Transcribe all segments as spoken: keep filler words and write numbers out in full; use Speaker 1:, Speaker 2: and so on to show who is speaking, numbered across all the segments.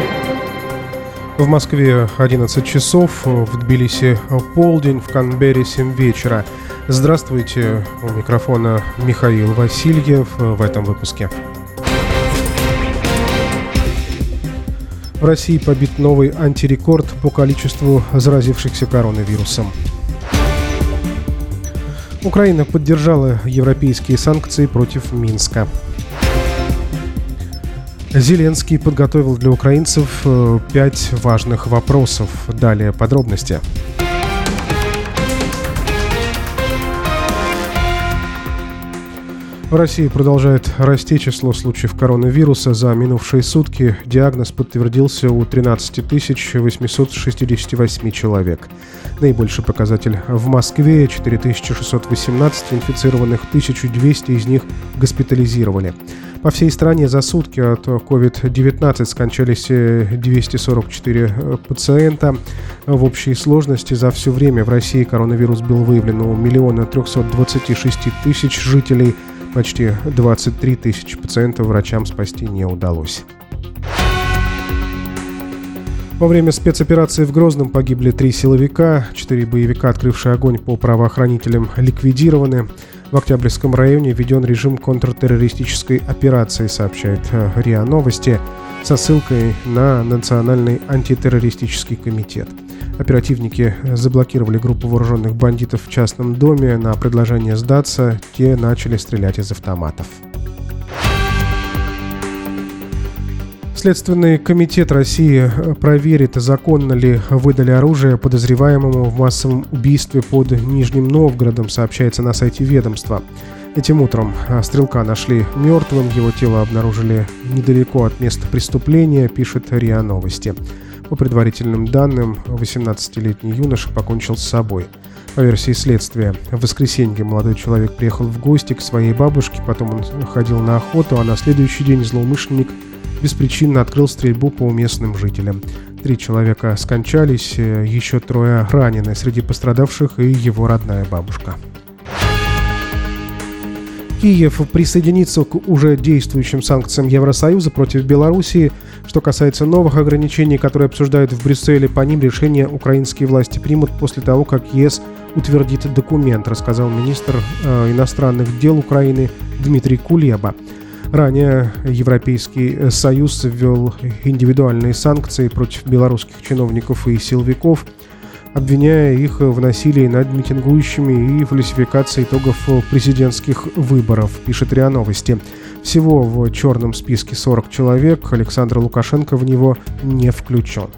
Speaker 1: В Москве одиннадцать часов, в Тбилиси полдень, в Канберре семь вечера. Здравствуйте, у микрофона Михаил Васильев в этом выпуске. В России побит новый антирекорд по количеству заразившихся коронавирусом. Украина поддержала европейские санкции против Минска. Зеленский подготовил для украинцев пять важных вопросов. Далее подробности. В России продолжает расти число случаев коронавируса. За минувшие сутки диагноз подтвердился у тринадцать тысяч восемьсот шестьдесят восемь человек. Наибольший показатель в Москве – четыре тысячи шестьсот восемнадцать инфицированных, тысяча двести из них госпитализировали. По всей стране за сутки от ковид девятнадцать скончались двести сорок четыре пациента. В общей сложности за все время в России коронавирус был выявлен у миллиона трехсот двадцати шести тысяч жителей. Почти двадцать три тысячи пациентов врачам спасти не удалось. Во время спецоперации в Грозном погибли три силовика, четыре боевика, открывшие огонь по правоохранителям, ликвидированы. В Октябрьском районе введен режим контртеррористической операции, сообщает РИА Новости, со ссылкой на Национальный антитеррористический комитет. Оперативники заблокировали группу вооруженных бандитов в частном доме. На предложение сдаться те начали стрелять из автоматов. Следственный комитет России проверит, законно ли выдали оружие подозреваемому в массовом убийстве под Нижним Новгородом, сообщается на сайте ведомства. Этим утром стрелка нашли мертвым, его тело обнаружили недалеко от места преступления, пишет РИА Новости. По предварительным данным, восемнадцатилетний юноша покончил с собой. По версии следствия, в воскресенье молодой человек приехал в гости к своей бабушке, потом он ходил на охоту, а на следующий день злоумышленник беспричинно открыл стрельбу по местным жителям. Три человека скончались, еще трое ранены, среди пострадавших и его родная бабушка. Киев присоединится к уже действующим санкциям Евросоюза против Белоруссии. Что касается новых ограничений, которые обсуждают в Брюсселе, по ним решение украинские власти примут после того, как ЕС утвердит документ, рассказал министр э, иностранных дел Украины Дмитрий Кулеба. Ранее Европейский Союз ввел индивидуальные санкции против белорусских чиновников и силовиков, обвиняя их в насилии над митингующими и фальсификации итогов президентских выборов, пишет РИА Новости. Всего в черном списке сорок человек, Александр Лукашенко в него не включен.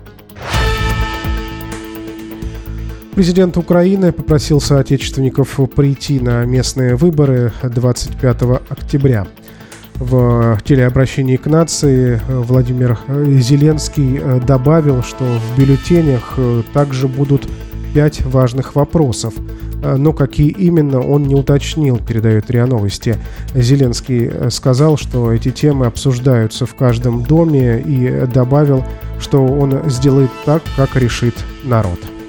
Speaker 1: Президент Украины попросил соотечественников прийти на местные выборы двадцать пятого октября. В телеобращении к нации Владимир Зеленский добавил, что в бюллетенях также будут пять важных вопросов. Но какие именно, он не уточнил, передает РИА Новости. Зеленский сказал, что эти темы обсуждаются в каждом доме, и добавил, что он сделает так, как решит народ.